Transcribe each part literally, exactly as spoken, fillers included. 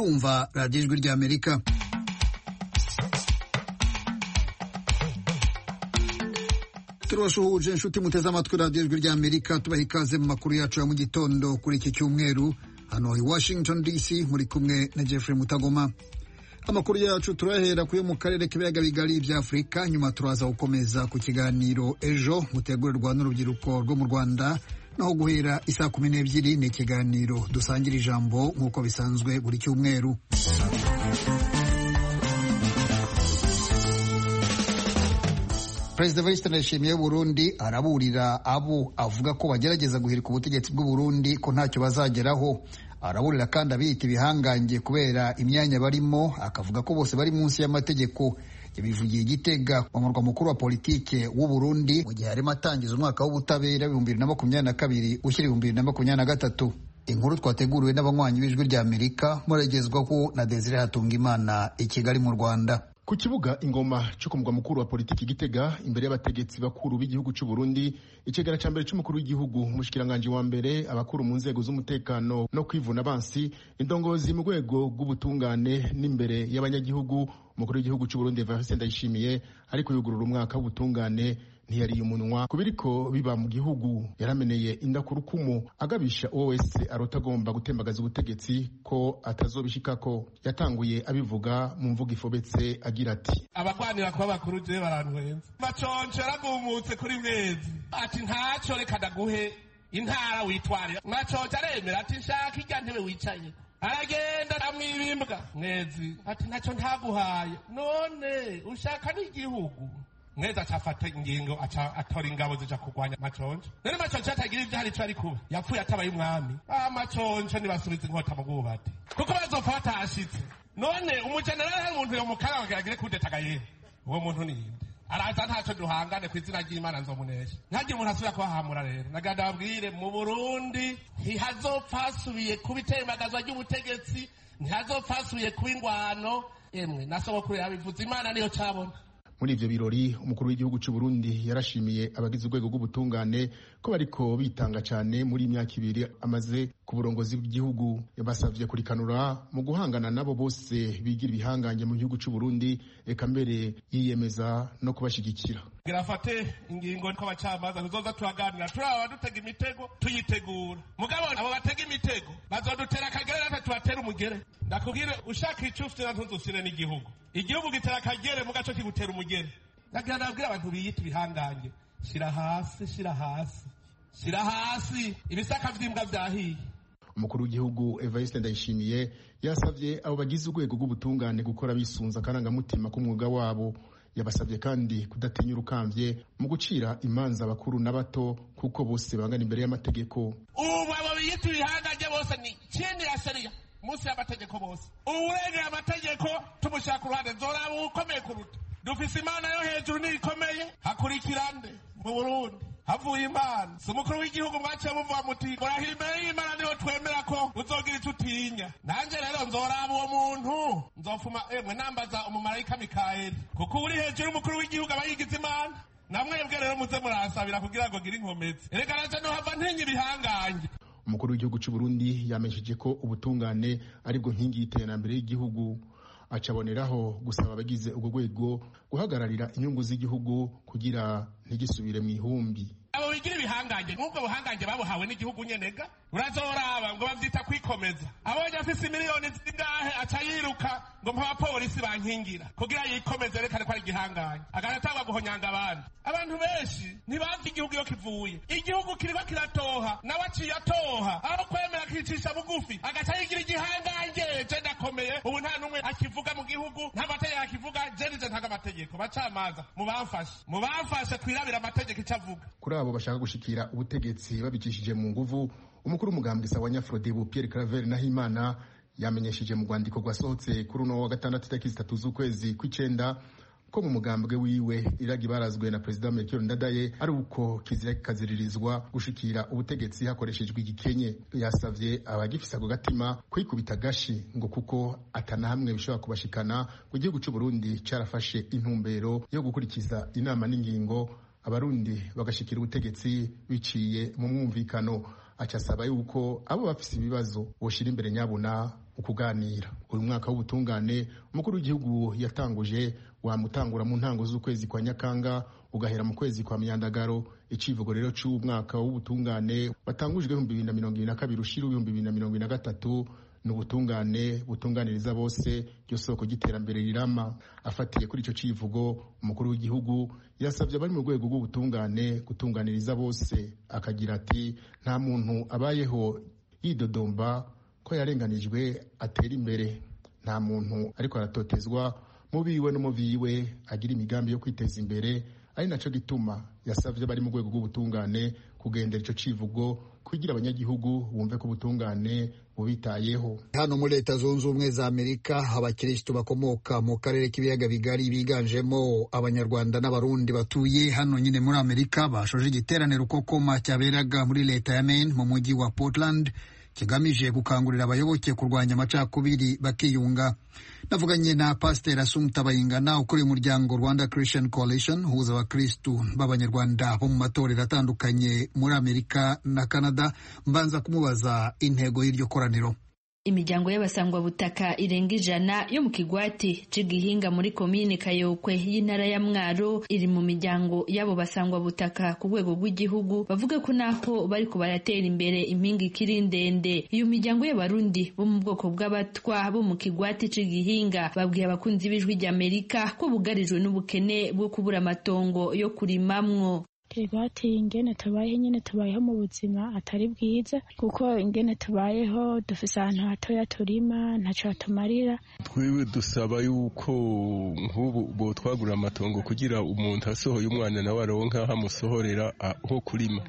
murumva radiyo ijwi ry'Amerika. Turabasuhuje inshuti muteze amatwi radiyo ijwi ry'Amerika, tubaha ikaze mu makuru yacu ya mu gitondo kuri iki cyumweru. Hano i Washington D C muri kumwe na Jeffrey Mutagoma. Amakuru yacu turahera kuyo mu karere k'ibiyaga bigari bya Afurika, nyuma turaza gukomeza ku kiganiro ejo mutegurirwa n'urubyiruko rwo mu Rwanda, naho guhera isaa kumi n'ebyiri ni ikiganiro dusangira ijambo nk'uko bisanzwe buri cyumweru. Perezida Evariste Ndayishimiye w'Uburundi araburira abo avuga ko bagerageza guhirika ubutegetsi bw'u Burundi ko ntacyo bazageraho. Araburira kandi abiyita ibihangange kubera imyanya barimo, akavuga ko bose bari munsi y'amategeko. Yabivugiye Gitega, umurwa mukuru wa politike w'u Burundi, mu gihe harimo atangiza umwaka w'ubutabera ibihumbi bibiri na makumyabiri na kabiri ushyira ibihumbi bibiri na makumyabiri na gatatu. Inkuru twateguriwe n'abanywanyi b'ijwi ry'Amerika, muragezwaho na Desire Hatungimana i Kigali mu Rwanda. Ku kibuga ingoma cyo ku mugwa mukuru wa politiki Gitega, imbere y'abategetsi bakuru b'igihugu cy'u Burundi, ikigara ca mbere c'umukuru w'igihugu, umushikiranganje wa mbere, abakuru mu nzego z'umutekano no kwivuna abansi, indongozi mu rwego rw'ubutungane n'imbere y'abanyagihugu, umukuru w'igihugu cy'u Burundi Evariste Ndayishimiye ariko yugurura umwaka w'ubutungane ntiyariye umunwa kubiriko biba mu gihugu. Yarameneye indakurukumu agabisha uwo wese arotagomba gutembagaza ubutegetsi ko atazobishikako. Yatanguye abivuga mu mvugo ifobetse agira ati: abagwanira kuba bakuru je barantwenze maconje aragumutse kuri mwezi ati ntaco reka ndaguhe intara witwarira. Maconje aremera ati nshaka irya ntebe wicaye, aragenda amwibimbwa. Mwezi ati ntaco ntaguhaye, none ushaka n'igihugu. Mwezi acafata ingingo aca atora ingabo zija kurwanya Maconje. None Maconje atagira ibyo hari ico ari kuba, yapfuye atabaye umwami. Ah, Maconje nibasubiza inkota mu bwubati kuko bazopfa batashitse. None umujenerali hari umuntu yo mukara bagiragire kudetagaye, uwo muntu ni inde? Araza ntaco duhangane ku izina ry'Imana nzomunesha. Ntagire umuntu asubira kuhahamura rero. Naganda babwire mu Burundi ntihazopfa hasubiye kuba itembagazwa ry'ubutegetsi, ntihazopfa hasubiye kuba ingwano. Emwe nasogokuru yabivuze, Imana niyo cabona. Muri ivyo birori umukuru w'igihugu cy'u Burundi yarashimiye abagize urwego rw'ubutungane ko bariko bitanga cyane muri imyaka ibiri amaze ku burongozi bw'igihugu. Yabasavye kurikanura mu guhangana nabo bose bigira ibihangange mu gihugu cy'u Burundi, eka mbere yiyemeza no kubashigikira. Girafate ingingo ko bacamanza tuzoza tuhaganira, turaba dutega imitego tuyitegura. Mugabo abo batega imitego bazodutera akagere natwe tubatera umugere. Ndakubwire ushaka icufite na ntuzusire n'igihugu. Igihugu gitera akagere mu gaco kigutera umugere. Ndagenda nabwira abantu biyita ibihangange, shira hasi, shira hasi, shira hasi, ibisaka vy'imbwa vyahiye. Umukuru w'igihugu Evariste Ndayishimiye yasavye abo bagize urwego rw'ubutungane gukora bisunza akarangamutima k'umwuga wabo. Yabasabye kandi kudatinya urukamvye mu gucira imanza abakuru n'abato kuko bose bangana imbere y'amategeko. Ubu abo biyita ibihangange bose ni chini ya sheria, munsi y'amategeko bose. Uwurengera amategeko tumushaka uruhande, nzoraba ukomeye kuruta. Dufise Imana yo hejuru nikomeye, hakurikirande mu Burundi havuye Imana. Si umukuru w'igihugu mwaciye muvuga muti urahimeye Imana niho twemera ko uzogira ico utinya. Nanje rero nzoraba uwo muntu, nzofuma emwe nambaza umumarayika Mikayeli, kuko uri hejuru umukuru w'igihugu aba yigize Imana. Namwebwe rero muze murasabira kugira ngo gire inkomezi. Erega naje no hava ntinya ibihangange. Umukuru w'igihugu cy'u Burundi yamesheje ko ubutungane aribwo nkingi y'iterambere y'igihugu. Acaboneraho gusaba abagize ubwo rwego guhagararira inyungu z'igihugu kugira ntigisubire mu ihumbi. Abo bigira ibihangange nk'ubwo buhangange babuhawe n'igihugu nyenega, urazoraba ngo bavyita kwikomeza. Abonye afise miliyoni zingahe aca yiruka ngo mpa abapolisi bankingira kugira yikomeze, rekane ko ari igihangange, agatangwa guhonyanga abandi. Abantu benshi ntibazi igihugu iyo kivuye. Igihugu kiriko kiratoha nawe aciye atoha, aho kwemera kicisha bugufi agaca yigira igihangange. Je ndakomeye, ubu nta numwe akivuga mu gihugu, nta mategeko akivuga. Je nije ntaga amategeko. Bacamanza mubamfashe, mubamfashe twirabira amategeko icavuga. Kuri abo bashaka gushikira ubutegetsi babicishije mu nguvu, umukuru w'umugambwe Sawanya Frodebu Pierre Claver Nahimana yamenyesheje mu rwandiko rwasohotse kuri uno wa gatandatu tariki zitatu z'ukwezi kw'icenda ko mu mugambwe wiwe iragi barazwe na Perezida Melchior Ndadaye ari uko kizira kikaziririzwa gushikira ubutegetsi hakoreshejwe igikenye. Yasavye abagifisa ako gatima kwikubita gashi ngo kuko atanahamwe bishobora kubashikana ku gihugu cy'u Burundi carafashe intumbero yo gukurikiza inama n'ingingo abarundi bagashikira ubutegetsi biciye mu mwumvikano. Acasaba yuko abo bafise ibibazo boshira imbere nyabuna ukuganira. Uyu mwaka w'ubutungane umukuru w'igihugu yatanguje wamutangura mu ntango z'ukwezi kwa Nyakanga ugahera mu kwezi kwa Myandagaro. Icivugo rero cy'uwo mwaka w'ubutungane watangujwe mu bibiri na mirongo ibiri na kabiri ushira ibihumbi bibiri na mirongo ibiri na gatatu n'ubutungane butunganiriza bose ryo soko giterambere rirama. Afatiye kuri ico civugo umukuru w'igihugu yasabye abari mu rwego rw'ubutungane gutunganiriza bose, akagira ati nta muntu abayeho yidodomba ko yarenganijwe atera imbere, nta muntu ariko aratotezwa mu biwe no mu biwe agira imigambi yo kwiteza imbere. Ari naco gituma yasavye bari mu rwego rw'ubutungane kugendera ico civugo kugira abanyagihugu bumve ko ubutungane bubitayeho. Hano muri Leta Zunze Ubumwe za Amerika abakirisitu bakomoka mu karere k'ibiyaga bigari biganjemo abanyarwanda n'abarundi batuye hano nyine muri Amerika bashoje igiterane rukokoma cyaberaga muri leta ya Maine mu mujyi wa Portland kigamije gukangurira abayoboke kurwanya amacakubiri bakiyunga. Navuganye na Pastor Assumpta Bayingana ukuriye umuryango Rwanda Christian Coalition uhuza abakristu b'abanyarwanda bo mu matorero atandukanye muri Amerika na Canada, mbanza kumubaza intego y'iryo koraniro. Imiryango y'abasangwabutaka irenga ijana yo mu kigwati c'Igihinga muri komine Kayokwe y'intara ya Mwaro iri mu miryango y'abo basangwabutaka ku rwego rw'igihugu, bavuga ko naho bariko baratera imbere impinga ikiri ndende. Iyo miryango y'abarundi bo mu bwoko bw'abatwa bo mu kigwati c'Igihinga babwiye abakunzi b'ijwi ry'Amerika ko bugarijwe n'ubukene bwo kubura amatongo yo kurimamwo. Kigwati ingene tubayeho nyene tubayeho mu buzima atari bwiza, kuko ingene tubayeho dufise ahantu hatoya turima ntaco tumarira. Twiwe dusaba yuko nk'ubu bo twagura amatongo kugira umuntu asohoye umwana nawe aronka hamusohorera aho kurima.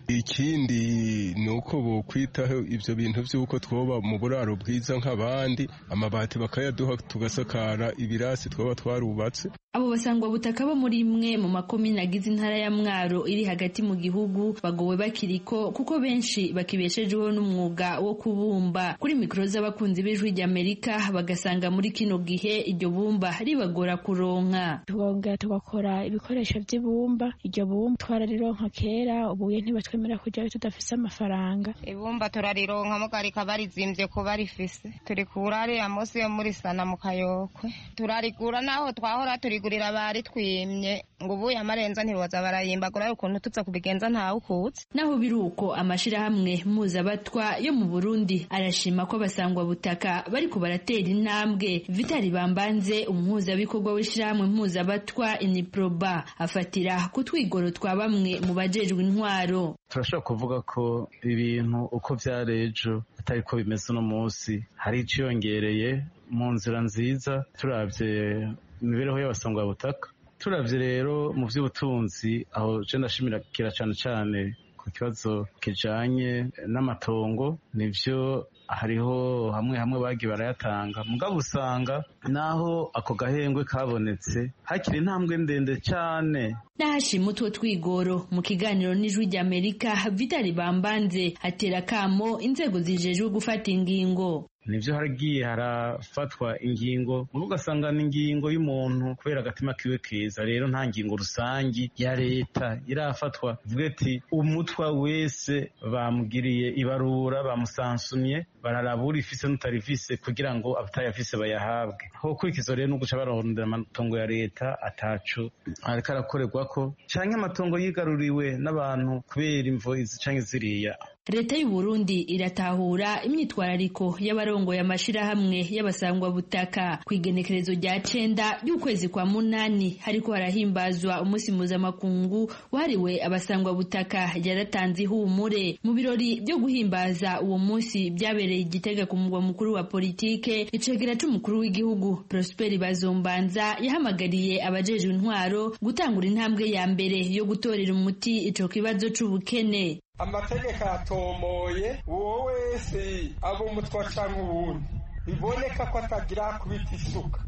Ikindi nuko bo kwitaho ivyo bintu vy'uko twoba mu buraro bwiza nk'abandi, amabati bakayaduha tugasakara ibirasi twoba twarubatse. Abo basangwa butaka bo muri imwe mu makomine agize intara ya Mwaro iri hagati mu gihugu bagowe bakiriko kuko benshi bakibeshejeho n'umwuga wo kubumba. Kuri mikro z'abakunzi b'ijwi ry'Amerika bagasanga muri kino gihe iryo bumba ribagora kuronka. Twongera tugakora ibikoresho by'ibumba, iryo bumba twararironka kera, ubuye ntibatwemera kujya tudafise amafaranga. Ibumba turarironka mugarika barizimvye ko barifise. Turi kurare ya Mosi yo muri Sana mu Kayokwe. Turarigura naho twahora turi gurira bari twimye ngo ubu yamarenza ntiboza barayimbagura ukuntu tuza kubigenza ntawe ukutse. Naho biruko amashirahamwe mpuzabatwa yo mu Burundi arashima ko basangwa butaka bariko baratera intambwe. Vitali Bambanze umuhuza bikorwa w'ishirahamwe mpuzabatwa Iniproba afatira kutwigoro twa bamwe mu bajejwe intwaro. Turashobora kuvuga ko ibintu uko vyarejo atari ko bimeze no munsi hari iciyongereye mu nzira nziza turavye imibereho y'abasangwa butaka. Turavye rero mu vy'ubutunzi aho je ndashimira kira cyane cyane ku kibazo kijanye n'amatongo, nivyo hariho hamwe hamwe bagi barayatanga, mugabo usanga naho ako gahengwe kabonetse hakiri intambwe ndende cyane. Nahashima utwo twigoro mu kiganiro n'ijwi ry'Amerika, Vitali Bambanze atera kamo inzego zijejwe gufata ingingo. Nivyo haragiye harafatwa ingingo ugasanga n'ingingo y'umuntu kubera agatima kiwe keza, rero nta ngingo rusangi ya leta irafatwa vuga ati umutwa wese bamugiriye ibarura bamusansumye bararabura ifise n'utarifise kugira ngo abatayafise bayahabwe. Ho kurikizo rero n'uguca barondera amatongo ya leta atacu ariko arakorerwako canke amatongo yigaruriwe n'abantu kubera imvo izi canke ziriya. Leta y'u Burundi iratahura imyitwarariko y'abarongo y'amashirahamwe y'abasangwa butaka. Kwigenekerezo rya cenda y'ukwezi kwa munani hariko harahimbazwa umunsi mpuzamakungu wahariwe abasangwa butaka, yaratanze ihumure mu birori byo guhimbaza uwo munsi byabereye Igitega ku mugwa mukuru wa politike. Icegera c'umukuru w'igihugu Prosper Bazombanza yahamagariye abajejwe intwaro gutangura intambwe ya mbere yo gutorera umuti ico kibazo c'ubukene. Amategeko atomoye uwo wese abo umutwa canke uwundi biboneka ko atagira kubita isuka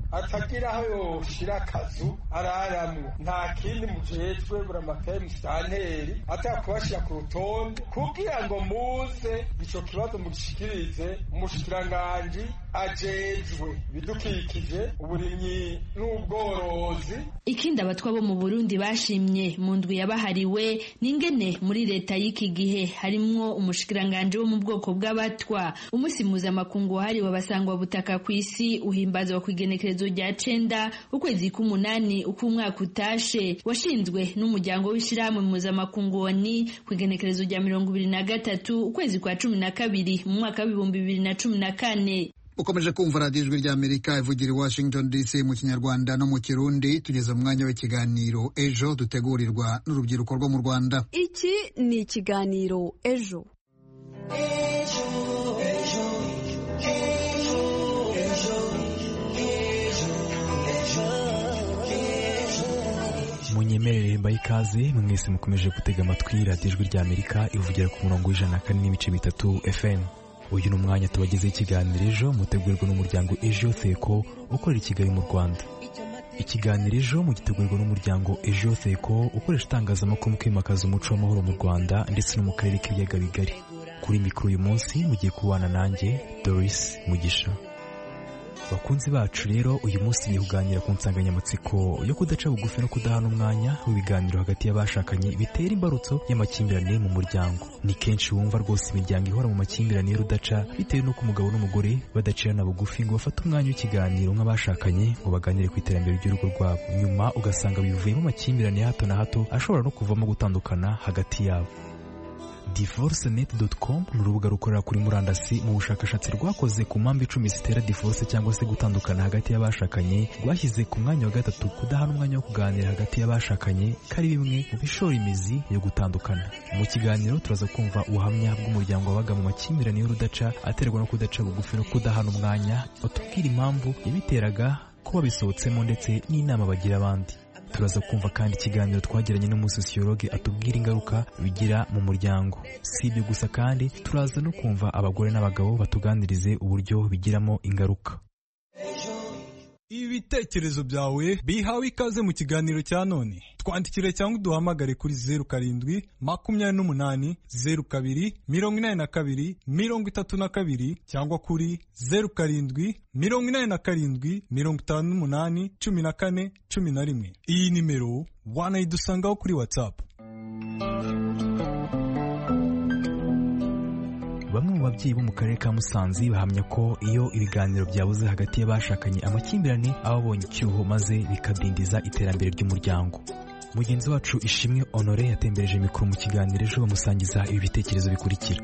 atagira aho yoshira akazu araramwo nta kindi mujejwe buramatari musitanteri ataka kubashira ku rutonde kugira ngo muze ico kibazo mugishikirize umushikiranganji ajejwe bidukikije uburimyi n'ubworozi. Ikindi abatwa bo mu Burundi bashimye mu ndwi yabahariwe n'ingene muri leta y'iki gihe harimwo umushikiranganje wo mu bwoko bw'abatwa. Umunsi mpuzamakungu wahariwe abasangwa butaka ku isi uhimbazwa ku igenekerezo rya cenda ukwezi k'umunani uko umwaka utashe, washinzwe n'umuryango w'ishirahamwe mpuzamakungu O N U ku igenekerezo rya mirongo ibiri na gatatu ukwezi kwa cumi na kabiri mu mwaka w'ibihumbi bibiri na cumi na kane. Ukomeje kumva radiyo ijwi rya Amerika ivugira i Washington D C mu Kinyarwanda no mu Kirundi. Tugeze mu mwanya w'ikiganiro ejo dutegurirwa n'urubyiruko rwo mu Rwanda. Iki ni ikiganiro ejo. Ejo, ejo, ejo, ejo, ejo, ejo. Munyemerere mbaye ikaze mwese mukomeje gutega amatwi radiyo ijwi rya Amerika ivugira ku murongo w'ijana na kane n'ibice bitatu F M. Uyu ni umwanya tubagezeho ikiganiro ejo mutegurirwa n'umuryango Ejo Seko ukorera i Kigali mu Rwanda. Ikiganiro ejo mugitegurirwa n'umuryango Ejo Seko ukoresha itangazamakuru mu kwimakaza umuco w'amahoro mu Rwanda ndetse no mu karere k'ibiyaga bigari. Kuri mikoro uyu munsi mugiye kubana nanjye Doris Mugisha. Bakunzi bacu rero uyu munsi tugiye kuganira ku nsanganyamatsiko yo kudaca bugufi no kudahana umwanya w'ibiganiro hagati y'abashakanye bitera imbarutso y'amakimbirane mu muryango. Ni kenshi wumva rwose imiryango ihora mu makimbirane y'urudaca bitewe n'uko umugabo n'umugore badacirana bugufi ngo bafate umwanya w'ikiganiro nk'abashakanye ngo baganire ku iterambere ry'urugo rwabo, nyuma ugasanga bivuyemo amakimbirane ya hato na hato ashobora no kuvamo gutandukana hagati yabo. divorce net dot com ni urubuga rukorera kuri murandasi mu bushakashatsi rwakoze ku mpamvu icumi zitera divorce cyangwa se gutandukana hagati y'abashakanye, rwashyize ku mwanya wa gatatu kudahana umwanya wo kuganira hagati y'abashakanye kari bimwe mu bishora imizi yo gutandukana. Mu kiganiro turaza kumva ubuhamya bw'umuryango wabaga mu makimbirane y'urudaca aterwa no kudaca bugufi no kudahana umwanya, batubwira impamvu yabiteraga, ko babisohotsemo ndetse n'inama bagira abandi. Turaza kumva kandi ikiganiro twagiranye n'umusosiyologe atubwira ingaruka bigira mu muryango. Si ibyo gusa kandi turaza no kumva abagore n'abagabo batuganirize uburyo bigiramo ingaruka. Ibitekerezo byawe bihawe ikaze mu kiganiro cya none. Twandikire cyangwa uduhamagare kuri zeru karindwi makumyabiri n'umunani zeru kabiri mirongo inani na kabiri mirongo itatu na kabiri cyangwa kuri zeru karindwi mirongo inani na karindwi mirongo itanu n'umunani cumi na kane cumi na rimwe. Iyi nimero wanayidusangaho kuri WhatsApp. Bamwe mu babyeyi bo mu karere ka Musanze bahamya ko iyo ibiganiro byabuze hagati y'abashakanye amakimbirane aba abonye icyuho maze bikadindiza iterambere ry'umuryango. Mugenzi wacu Ishimwe Honore yatembereje mikoro mu kiganiro ejo bamusangiza ibi bitekerezo bikurikira.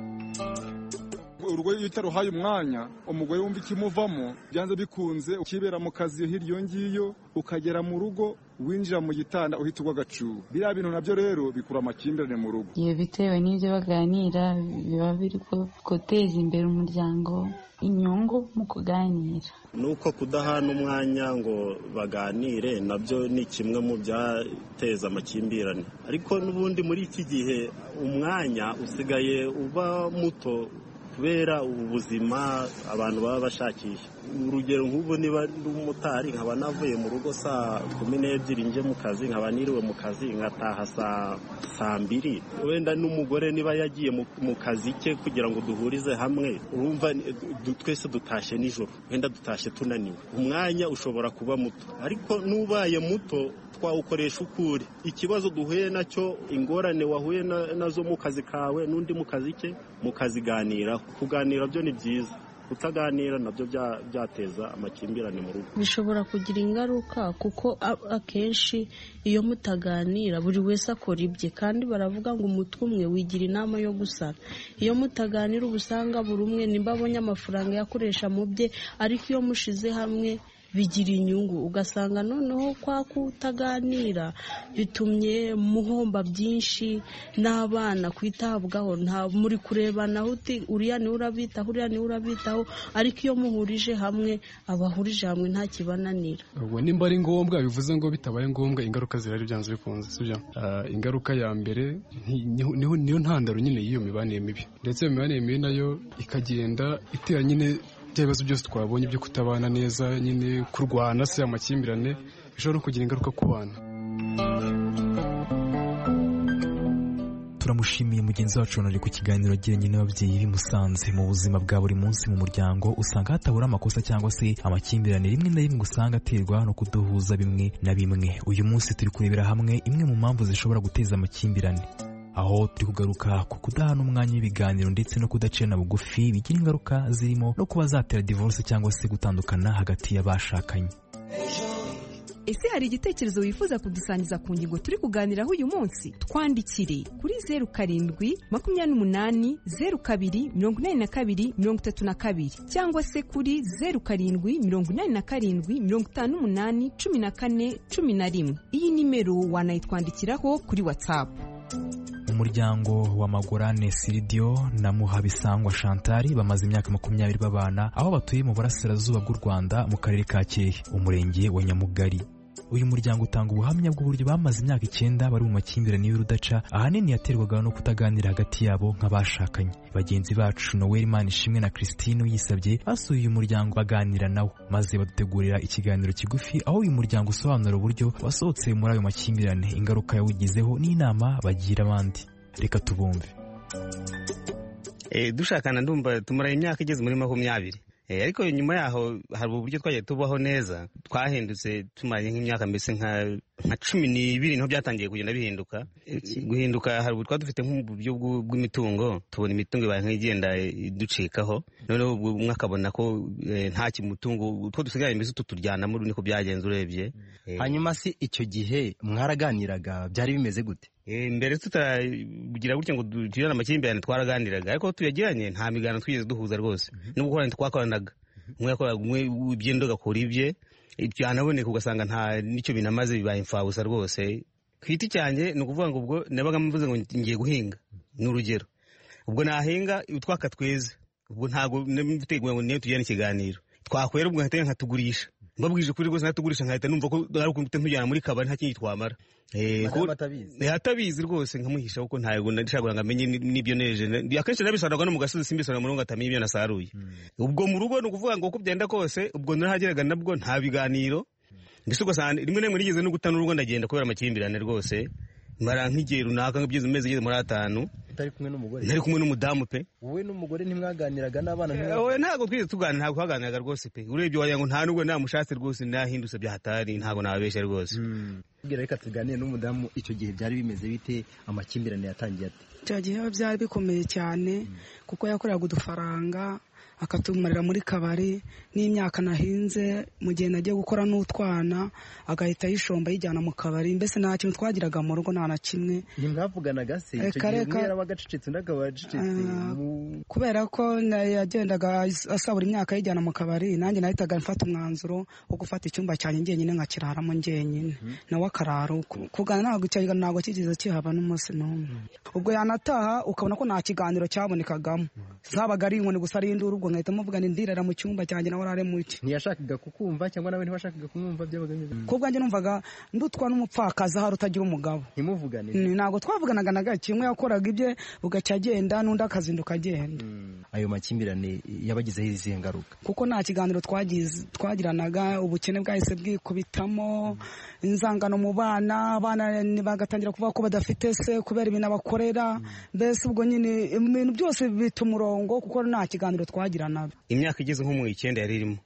Urugo iyo utaruhaye umwanya umugore wumva ikimuvamo byanze bikunze ukibera mu kazi hiryo ngiyo ukagera mu rugo winjira mu gitanda uhita ugwa gacu. Biriya bintu nabyo rero bikura amakimbirane mu rugo. Iyo bitewe n'ibyo baganira biba biri guteza imbere umuryango, inyungu mu kuganira. Nuko kudahana umwanya ngo baganire nabyo ni kimwe mu byateza amakimbirane. Ariko n'ubundi muri iki gihe umwanya usigaye uba muto kubera ubu buzima abantu baba bashakisha. Urugero nk'ubu niba ndi umumotari nkaba navuye mu rugo saa kumi n'ebyiri nje mu kazi, nkaba niriwe mu kazi nkataha saa saa mbiri, wenda n'umugore niba yagiye mu kazi ke kugira ngo duhurize hamwe, urumva twese dutashe nijoro, wenda dutashe tunaniwe, umwanya ushobora kuba muto. Ariko nubaye muto twawukoresha ukuri. Ikibazo duhuye nacyo, ingorane wahuye nazo mu kazi kawe n'undi mu kazi ke, mukaziganiraho. Kuganira byo ni byiza, kutaganira nabyo byateza amakimbirane mu rugo. Bishobora kugira ingaruka kuko akenshi iyo mutaganira buri wese akora ibye, kandi baravuga ngo umutwe umwe wigira inama yo gusara. Iyo mutaganira uba usanga buri umwe nimba abonye amafaranga yakoresha mu bye, ariko iyo mushize hamwe bigira inyungu. Ugasanga noneho kwa kutaganira bitumye muhomba byinshi, n'abana kwitabwaho nta muri kurebana uti uriya ni urabitaho uriya ni urabitaho, ariko iyo muhurije hamwe abahurije hamwe nta kibananira. Ubwo nimba ari ngombwa bivuze ngo bitabaye ngombwa ingaruka zirari byanze bikunze, sibyo? Uh, ingaruka ya mbere niyo ntandaro nyine y'iyo mibanire mibi, ndetse iyo mibanire mibi nayo ikagenda itera nyine bya bibazo byose twabonye byo kutabana neza, nyine kurwana se, amakimbirane bishobora no kugira ingaruka ku bana. Turamushimiye mugenzi wacu ari ku kiganiro agiranye n'ababyeyi b'i Musanze. Mu buzima bwa buri munsi mu muryango usanga hatabura amakosa cyangwa se amakimbirane rimwe na rimwe usanga aterwa no kuduhuza bimwe na bimwe. Uyu munsi turi kurebera hamwe imwe mu mpamvu zishobora guteza amakimbirane, aho turi kugaruka ku kudahana umwanya w'ibiganiro ndetse no kudacana bugufi bigira ingaruka zirimo no kuba zatera divorce cyangwa se gutandukana hagati y'abashakanye. Ese hari igitekerezo wifuza kudusangiza ku ngingo turi kuganiraho uyu munsi? Twandikire kuri zeru karindwi makumyabiri n'umunani zeru kabiri mirongo inani na kabiri mirongo itatu na kabiri cyangwa se kuri zeru karindwi mirongo inani na karindwi mirongo itanu n'umunani cumi na kane cumi na rimwe. Iyi nimero wanayitwandikiraho kuri WhatsApp. Umuryango wa Magorane Siridio na Muhabisangwa Chantal bamaze imyaka makumyabiri babana, aho batuye mu burasirazuba bw'u Rwanda mu karere ka Kirehe, umurenge wa Nyamugari. Uyu muryango utanga ubuhamya bw'uburyo bamaze imyaka icyenda bari mu makimbirane y'urudaca, ahanini yaterwaga no kutaganira hagati yabo nk'abashakanye. Bagenzi bacu Noel Manishimwe na Christine Uyisabye basuye uyu muryango baganira nawo, maze badutegurira ikiganiro kigufi aho uyu muryango usobanura uburyo wasohotse muri ayo makimbirane, ingaruka yawugizeho n'inama bagira abandi. Reka tubumve. Eh, dushakana ndumva tumara imyaka igeze muri makumyabiri. Eh, ariko nyuma yaho hari uburyo twagiye tubaho neza, twahindutse tumaranye nk'imyaka mbese nka nka cumi n'ibiri niho byatangiye kugenda bihinduka. Guhinduka hari ubwo dufite nk'uburyo bw'imitungo, tubona imitungo ibaye nk'igenda ducikaho, noneho umwe akabona ko nta kimutungo utwo dusigaye mbese tuturyana muri niko byagenze urebye. Hanyuma si icyo gihe mwaraganiraga byari bimeze gute? Eh, mbere tutagira gutya ngo tugirane amakimbirane twaraganiraga, ariko tuyagiranye nta migano twigeze duhuza rwose. Nubwo korana twakoranaga, umwe yakoraga umwe ibyendo gakora ibye, ibyo anaboneka ugasanga nta nicyo binamaze, bibaye imfabusa rwose. Kwiti cyane ni ukuvuga ngo ubwo nabaga mvuze ngo ngiye guhinga n'urugero, ubwo nahinga utwaka tweze, ubwo ntago mviteguye ngo niyo tujyane ikiganiro, twakwera ubwo nkahita nkatugurisha, mbabwije kuri rwose nkatugurisha nkahita numva ko ari ukuntu ntujyana muri kabari nta kintu twamara. Eh, ko hatabizi rwose nkamuhisha kuko ntago ndashaka ngo amenye nibyo neje. Akenshi nabisaraga no mu gasozi simbisara mu rungo atamenye ibyo nasaruye. Ubwo mu rugo no kuvuga ngo uko byenda kose, ubwo narahageraga nabwo nta biganiro. Mbese ugasanga rimwe n'imwe nigeze no gutana urugo ndagenda kubera amakimbirane rwose. Mara nk'igihe runaka nk'ibyiza umeze igeze muri atanu. Utari kumwe n'umugore? Nari kumwe n'umudamu pe. Wowe n'umugore ntimwaganiraga n'abana ntimwe? Wowe ntago twize tuganira, ntago twaganiraga rwose pe. Urebye wagira ngo nta nubwo namushatse rwose, nahindutse byahatari, ntago nababesha rwose. Bwira reka tuganire n'umudamu, icyo gihe byari bimeze bite, amakimbirane yatangiye ate? Icyo gihe byari bikomeye cyane kuko yakoraga udufaranga akatumarira muri kabari, n'imyaka nahinze mu gihe nagiye gukora n'utwana agahita yishomba yijyana mu kabari. Mbese nta kintu twagiraga mu rugo, nta na kimwe. Ntimwavuganaga se? Icyo gihe umwe yarabaga acecetse undi akaba acecetse? Kubera ko yagendaga asabura imyaka yijyana mu kabari, nanjye nahitaga mfata umwanzuro wo gufata icyumba cyanjye njyenyine nkakiraramo njyenyine, nawe akarara uko. Kuganira ntabwo icyo ntabwo kigeze kihaba n'umunsi n'umwe. Ubwo yanataha ukabona ko nta kiganiro cyabonekagamo, zabaga ari inkoni gusa, ari induru. Ubwo nkahita muvuga ni ndirara mu cyumba cyanjye nawe arare muke. Ntiyashakaga kukumva cyangwa nawe ntibashakaga kumwumva? Byabaga bimeze kubwo njye numvaga ndutwa n'umupfakazi ahari utagira umugabo. Ntimuvugane? Ntabwo twavuganaga na gake, umwe yakoraga ibye ugacya agenda n'undi akazinduka agenda. Ayo makimbirane yabagizeho izihe ngaruka? Kuko nta kiganiro twagize twagiranaga, ubukene bwahise bwikubitamo, inzangano mu bana, abana bagatangira kuvuga ko badafite se kubera ibintu abakorera. Mbese ubwo nyine ibintu byose bita umurongo kuko nta kiganiro twagiranaga. Imyaka igeze nko mu icyenda yari irimo,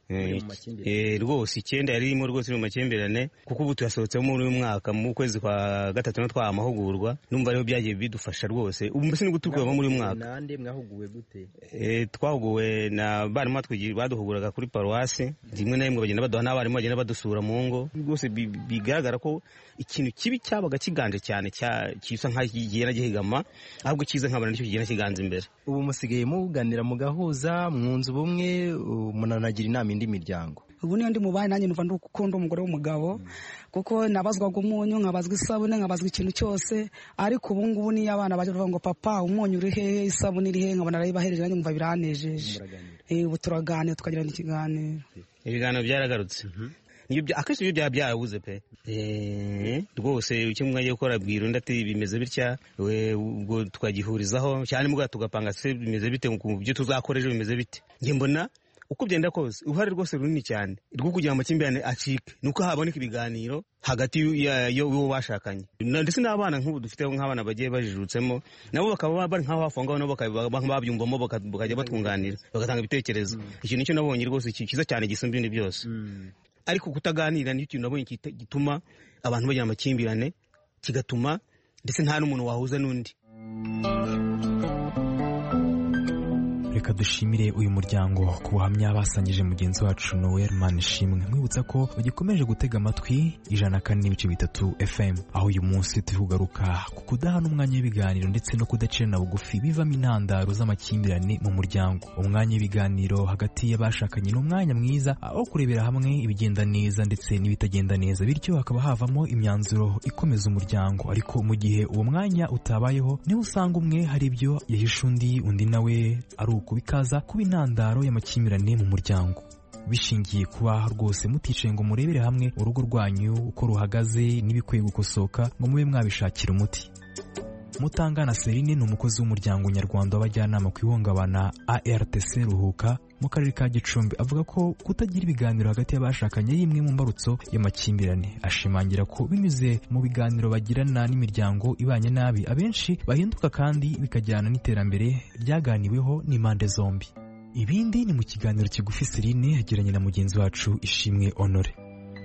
eh rwose icyenda yari irimo rwose mu makimbirane, kuko ubu tuyasohotsemo muri uyu mwaka mu kwezi kwa gatatu no twa amahugurwa, numva rero byagiye bidufasha rwose. Ubu mbese ni guturwamo muri uyu mwaka. Nande mwahuguwe gute? Eh twahuguwe na barimo twigira baduhuguraga kuri paruwasi, rimwe na rimwe bagenda baduha n'abarimu bagenda badusura mu ngo. Rwose bigaragara ko ikintu kibi cyabaga kiganje cyane cyisa nk'igihera gihigama, ahubwo kiza nkabana nicyo kigenda kiganza imbere. Ubu musigaye muganira mugahuza, mwunze ubumwe, munanagira inama indi miryango? Ubu niyo ndi mubaye nanjye numva ndukunda umugore w'umugabo, kuko nabazwaga umunyu, nkabazwa isabune, nkabazwa ikintu cyose. Ariko ubu ngubu niyo abana baje bavuga ngo papa umunyu uri hehe, isabune iri hehe, nkabona arayibahereje, nanjye numva biranejeje. Eh ubu turaganira tukagirana ikiganiro. Ibiganiro byaragarutse. Niyo akenshi ibyo byaba byarabuze pe. Eh rwose icyo mwagiye gukora bwira undi ati bimeze bitya, we ubwo twagihurizaho cyane muga tugapanga se bimeze bite, mu byo tuzakora ejo bimeze bite. Nge mbona uko byenda kose uruhare rwose runini cyane rwo kugira amakimbirane acike nuko haboneka ibiganiro hagati y'uwo bashakanye ndetse n'abana nk'ubu dufite nk'abana bagiye bajijutsemo nabo bakaba bari nk'aho bafungaho nabo babyumvamo bakajya batunganira bagatanga ibitekerezo ikintu nicyo nabonye rwose cyiza cyane gisumba ibindi byose ariko kutaganira nicyo kintu nabonye gituma abantu bagira amakimbirane kigatuma ndetse nta n'umuntu wahuza n'undi. Reka dushimire uyu muryango ku buhamya basangije mugenzi wacu Noel Manishimwe, mwibutsa ko bagikomeje gutega amatwi ijana kane n'ibice bitatu F M, aho uyu munsi turi kugaruka ku kudahana umwanya w'ibiganiro ndetse no kudacirana bugufi bivamo intandaro z'amakimbirane mu muryango. Umwanya w'ibiganiro hagati y'abashakanye ni umwanya mwiza aho kurebera hamwe ibigenda neza ndetse n'ibitagenda neza, bityo hakaba havamo imyanzuro ikomeza umuryango. Ariko mu gihe uwo mwanya utabayeho, niho usanga umwe hari ibyo yahisha undi, undi nawe ari uko bikaza kuba intandaro y'amakimbirane mu muryango. Bishingiye kuba rwose muticaye ngo murebere hamwe urugo rwanyu uko ruhagaze n'ibikwiye gukosoka ngo mube mwabishakira umuti. Mutangana Serine ni umukozi w'umuryango nyarwanda w'abajyanama ku ihungabana A R T C Ruhuka mu karere ka Gicumbi, avuga ko kutagira ibiganiro hagati y'abashakanye ari imwe mu mbarutso y'amakimbirane. Ashimangira ko binyuze mu biganiro bagirana n'imiryango ibanye nabi, abenshi bahinduka kandi bikajyana n'iterambere ryaganiweho n'impande zombi. Ibindi ni mu kiganiro kigufi Serine yagiranye na mugenzi wacu Ishimwe Honore.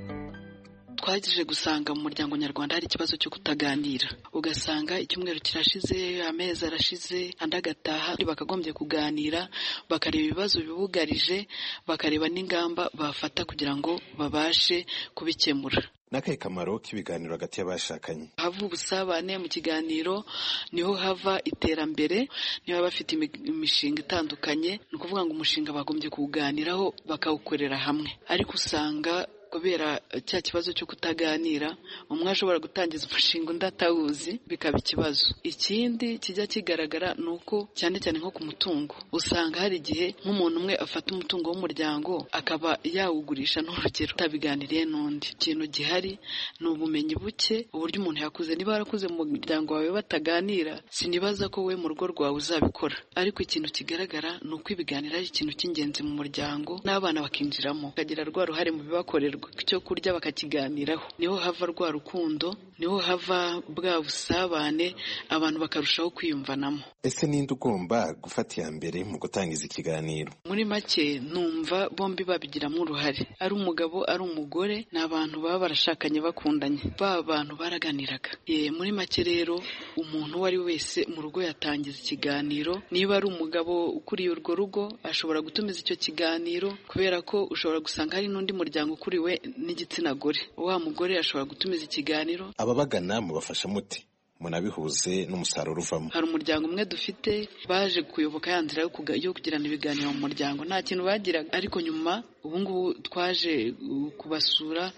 Twagije gusanga mu muryango nyarwanda hari ikibazo cyo kutaganira, ugasanga icyumweru kirashize, amezi arashize, andi agataha, bakagombye kuganira bakareba ibibazo bibugarije, bakareba n'ingamba bafata kugira ngo babashe kubikemura. Nakaye kamaro k'ibiganiro hagati y'abashakanye. Hava ubusabane mu kiganiro, niho hava iterambere, niho bafite imishinga itandukanye, ni ukuvuga ngo umushinga bagombye kuganiraho bakawukorera hamwe. Ariko usanga kubera cya kibazo cyo kutaganira, umwe ashobora gutangiza umushinga undi atawuzi, bikaba ikibazo. Ikindi kijya kigaragara ni uko cyane cyane nko ku mutungo, usanga hari igihe nk'umuntu umwe afata umutungo w'umuryango akaba yawugurisha, n'urugero utabiganiriye n'undi. Ikintu gihari ni ubumenyi buke, uburyo umuntu yakuze. Niba warakuze mu muryango wawe bataganira, sinibaza ko we mu rugo rwawe uzabikora. Ariko ikintu kigaragara ni uko ibiganiro ari ikintu cy'ingenzi mu muryango, n'abana bakinjiramo bakagira rwa ruhare mu bibakorerwa, icyo kurya bakakiganiraho. Niho hava rwa rukundo, niho hava bwa busabane, abantu bakarushaho kwiyumvanamo. Ese ninde ugomba gufata iya mbere mu gutangiza ikiganiro? Muri make numva bombi babigiramo uruhare, ari umugabo ari umugore, ni abantu baba barashakanye bakundanye, ba bantu baraganiraga. Ye, muri make rero umuntu uwo ari wese mu rugo yatangiza ikiganiro. Niba ari umugabo ukuriye urwo rugo, ashobora gutumiza icyo kiganiro, kubera ko ushobora gusanga hari n'undi muryango ukuriwe n'igitsina gore, wa mugore ashobora gutumiza ikiganiro. Ababagana mubafasha muti munabihuze n'umusaruro uvamo? Hari umuryango umwe dufite baje kuyoboka ya nzira yo kugirana ibiganiro mu muryango, nta kintu bagiraga, ariko nyuma ubu ngubu twaje kubasura,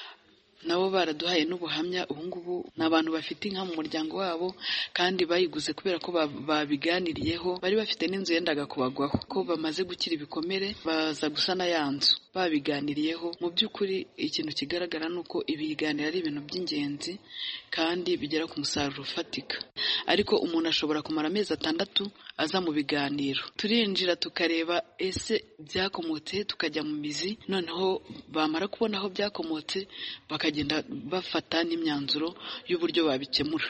nabo baraduhaye n'ubuhamya. Ubu ngubu ni abantu bafite inka mu muryango wabo, kandi bayiguze kubera ko babiganiriyeho. Bari bafite n'inzu yendaga kubagwaho, ko bamaze gukira ibikomere, baza gusana ya nzu babiganiriyeho. Mu by'ukuri ikintu kigaragara ni uko ibiganiro ari ibintu by'ingenzi kandi bigera ku musaruro ufatika. Ariko umuntu ashobora kumara amezi atandatu aza mu biganiro, turinjira tukareba ese byakomotse, tukajya mu mizi, noneho bamara kubona aho byakomotse bakagenda bafata n'imyanzuro y'uburyo babikemura.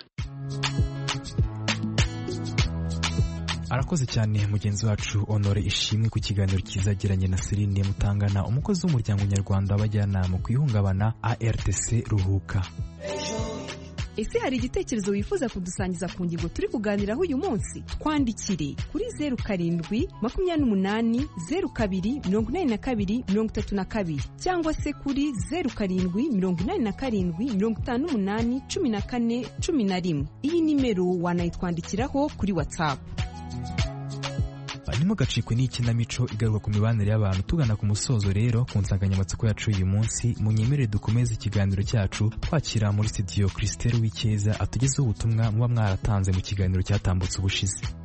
Arakoze cyane mugenzi wacu Honore Ishimwe ku kiganiro kizagiranye na Serine Mutangana, umukozi w'umuryango nyarwanda w'abajyanama ku ihungabana A R T C Ruhuka. Ese hari igitekerezo wifuza kudusangiza ku ngingo turi kuganiraho uyu munsi? Twandikire kuri zeru karindwi makumyabiri n'umunani zeru kabiri mirongo inani na kabiri mirongo itatu na kabiri, cyangwa se kuri zeru karindwi mirongo inani na karindwi mirongo itanu n'umunani cumi na kane cumi na rimwe. Iyi nimero wanayitwandikiraho kuri WhatsApp. Ntimugacikwe n'ikinamico igaruka ku mibanire y'abantu. Tugana ku musozo rero ku nsanganyamatsiko yacu uyu munsi, munyemerere dukomeze ikiganiro cyacu twakira muri studio Christelle Wikeza atugezeho ubutumwa muba mwaratanze mu kiganiro cyatambutse ubushize.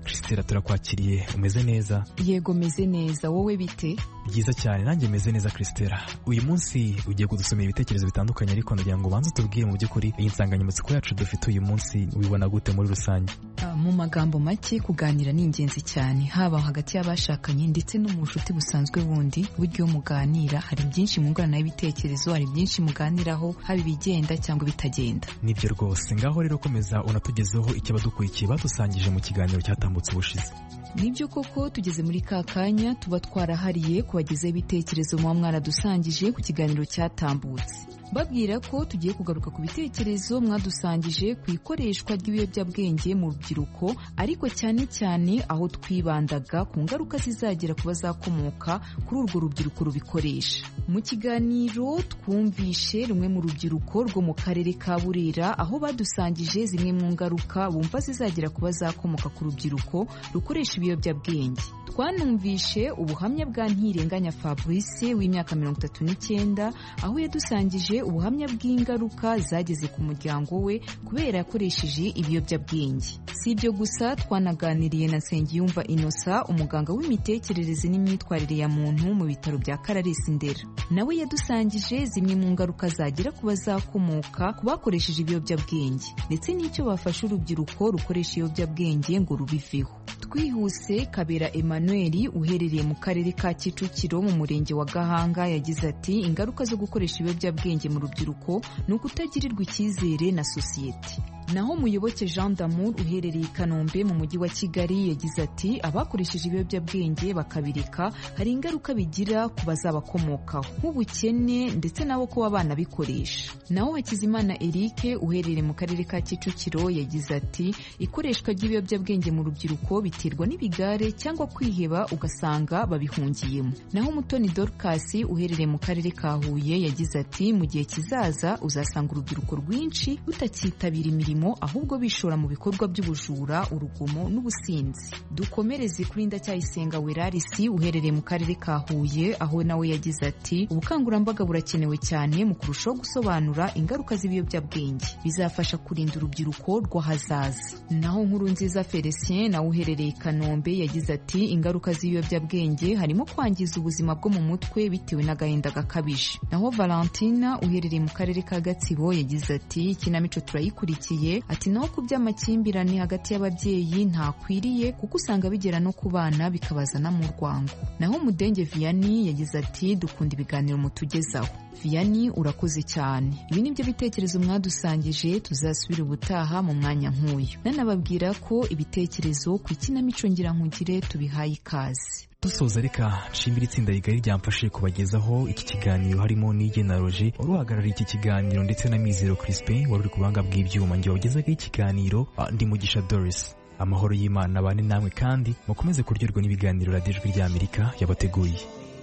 Christella turakwakiriye, umeze neza? Yego meze neza, wowe bite? Byiza cyane, nanjye meze neza Christella. Uyu munsi ugiye kudusomera ibitekerezo bitandukanye, ariko ndagira ngo banze tubwire mu by'ukuri iyi nsanganyamatsiko yacu dufite uyu munsi ubibona gute muri rusange? Uh, mu magambo make kuganira ni ingenzi cyane, haba hagati y'abashakanye ndetse no mu bucuti busanzwe bundi. Buryo muganira hari byinshi mungurana y'ibitekerezo, hari byinshi muganiraho, haba ibigenda cyangwa bitagenda. Nibyo rwose, ngaho rero komeza unatugezeho icyabadukurikiye badusangije mu kiganiro cyatambutse ubushize. Nibyo koko tugeze muri ka kanya tuba twarahariye kubagezaho ibitekerezo muba mwaradusangije ku kiganiro cyatambutse, babwira ko tugiye kugaruka ku bitekerezo mwadusangije ku ikoreshwa ry'ibiyobyabwenge mu rubyiruko, ariko cyane cyane aho twibandaga ku ngaruka zizagera ku bazakomoka kuri urwo rubyiruko rubikoresha. Mu kiganiro twumvishe rumwe mu rubyiruko rwo mu karere ka Burera, aho badusangije zimwe mu ngaruka bumva zizagera ku bazakomoka ku rubyiruko rukoresha ibiyobyabwenge. Twanumvishe ubuhamya bwa Ntirenganya Fabrice w'imyaka mirongo itatu n'icyenda, aho yadusangije ubuhamya bw'ingaruka zageze ku muryango we kubera yakoresheje ibiyobyabwenge. Si ibyo gusa, twanaganiriye na Nsengiyumva Innocent, umuganga w'imitekerereze n'imyitwarire ya muntu mu bitaro bya Kararesi Ndera. Nawe yadusangije zimwe mu ngaruka zagira ku bazakomoka ku bakoresheje ibiyobyabwenge, ndetse n'icyo bafasha urubyiruko rukoresha ibiyobyabwenge ngo rubiveho. Twihuse, Kabera Emmanuel uherereye mu karere ka Kicukiro mu murenge wa Gahanga yagize ati ingaruka zo gukoresha ibiyobyabwenge mu rubyiruko ni ukutagirirwa icyizere na sosiyete. Naho Muyoboke Jean d'Amour uherereye i Kanombe mu mujyi wa Kigali yagize ati abakoresheje ibiyobyabwenge bakabireka hari ingaruka bigira ku bazabakomokaho nk'ubukene ndetse nabo kuba banabikoresha. Naho Hakizimana Eric uherereye mu karere ka Kicukiro yagize ati ikoreshwa ry'ibiyobyabwenge mu rubyiruko biterwa n'ibigare cyangwa kwiheba ugasanga babihungiyemo. Naho Mutoni Dorcas uherereye mu karere ka Huye yagize ati mu gihe kizaza uzasanga urubyiruko rwinshi rutakitabira imirimo ahubwo bishora mu bikorwa by'ubujura, urugomo n'ubusinzi. Dukomereze kuri Ndacyayisenga Werarisi uherereye mu karere ka Huye, aho nawe yagize ati ubukangurambaga burakenewe cyane mu kurushaho gusobanura ingaruka z'ibiyobyabwenge, bizafasha kurinda urubyiruko rw'ahazaza. Naho Nkurunziza Felicien nawe uherereye i Kanombe yagize ati ingaruka z'ibiyobyabwenge harimo kwangiza ubuzima bwo mu mutwe bitewe n'agahinda gakabije. Naho Valentina uherereye mu karere ka Gatsibo yagize ati ikinamico turayikurikiye, ati naho ku by'amakimbirane hagati y'ababyeyi ntakwiriye kuko usanga bigera no ku bana bikabazana mu rwango. Naho Mudenge Vianney yagize ati dukunda ibiganiro mutugezaho. Vianney urakoze cyane. Ibi nibyo bitekerezo mwadusangije, tuzasubira ubutaha mu mwanya nk'uyu. Nanababwira ko ibitekerezo ku ikinamico ngira nkugire tubihaye ikaze. Dusoza reka nshimira itsinda rigari ryamfashije kubagezaho iki kiganiro, harimo Nige na Roger wari uhagarariye iki kiganiro ndetse na Mizero Crispin wari uri ku buhanga bw'ibyuma. Njye wagezaga ikiganiro ndi Mugisha Doris. Amahoro y'Imana abane namwe kandi mukomeze kuryoherwa n'ibiganiro radiyo Ijwi ry'Amerika yabateguriye.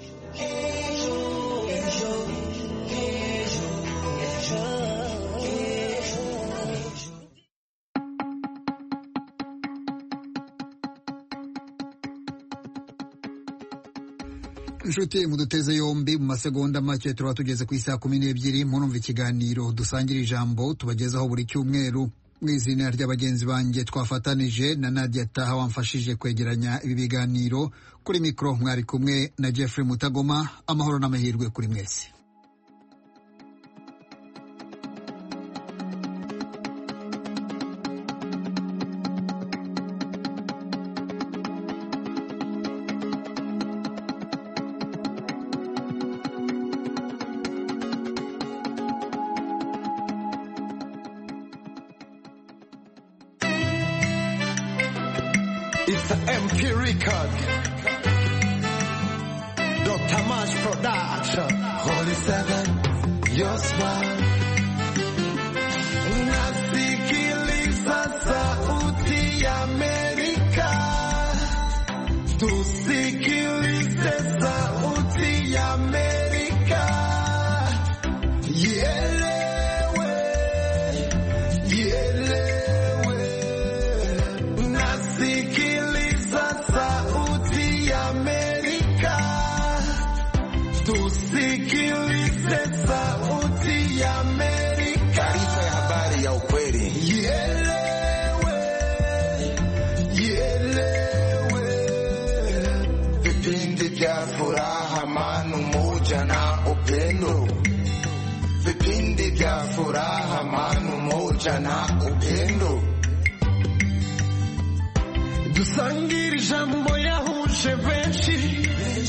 Inshuti muduteze yombi, mu masegonda make turaba tugeze ku isaha kumi n'ebyiri. Murumva ikiganiro dusangira ijambo tubagezaho buri cyumweru. Mu izina ry'abagenzi banjye twafatanije na Nadia Taha wamfashije kwegeranya ibi biganiro, kuri mikoro mwari kumwe na Jeffrey Mutagoma. Amahoro n'amahirwe kuri mwese. It's an M P record. Doctor Mash Production. Holy Seven, your smile. Nasikiliza sauti ya Amerika. Tusikilize sauti ya Amerika. Ielewe, ielewe. Nasikiliza sauti ya Amerika. Tusikilize sauti ya Amerika. Taarifa ya habari ya ukweli. Ielewe, ielewe. mshikamano moja na upendo. Dusangire ijambo yahuje benshi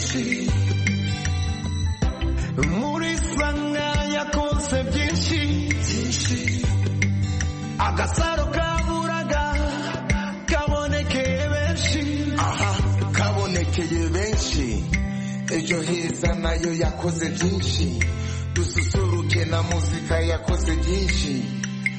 muri sanga yakoze byinshi agasaro kaburaga kabonekeye benshi aha kabonekeye benshi ejo heza nayo yakoze byinshi dususuruke na muzika yakoze byinshi